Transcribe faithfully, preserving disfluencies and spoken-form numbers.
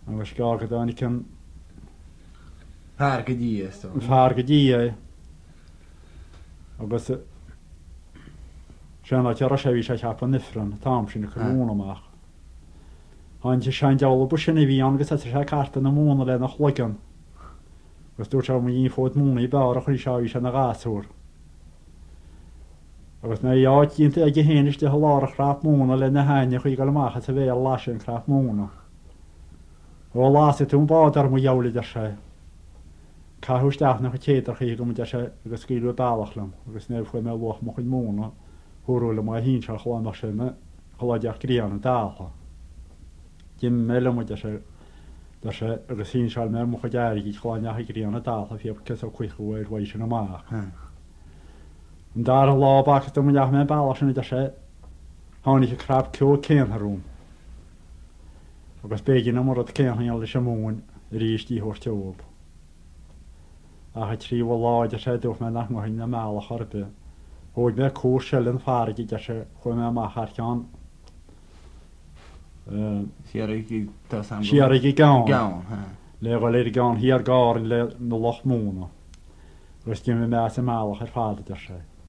agus gágad an cin Far go dí far go dí é agus sena tear sé bhí sé cheap an nifran tám sin na chumún amach. Hain te sein deála bu sinna bhí agus sé carta na múna le nach chluigan. Gus dúir se mu í fód múna í bear a chuí seí se na gáúr. Agus na áítínta ag héanaiste lára chráp múna le na haine chuí gal amachcha sa bhéh lá sin chráp múna. ó lása tún bádar mu jeolaidir sé. Cathúisteach na chu chéadar chuí go de sé agus scíú bailachlam, agus neh chu mé loch mo chuin múna thuúla mai hín se chláach sinna choláideach gríanna dácha. Jim méile mu sé sé agus hín seil mé mo chu deir í chláineach gríanna dácha fiab cus ó chuichúir bhaid sin amach. An dar an lábachas do muideach mé bailach sinna de sé tháinig crab ceú céanharún. Agus bégin na mar céanhail sem mún ríistí thuirteób. A cha trí bh láide sé dúh me nach marhin na meala charbe. Hóid mé cúr sellin farigi de sé chu mé amach charceán siarigi gáin le go léidir gáin hiar gáin le na loch múna. Gus cin mé me sa mealach ar fáda de sé.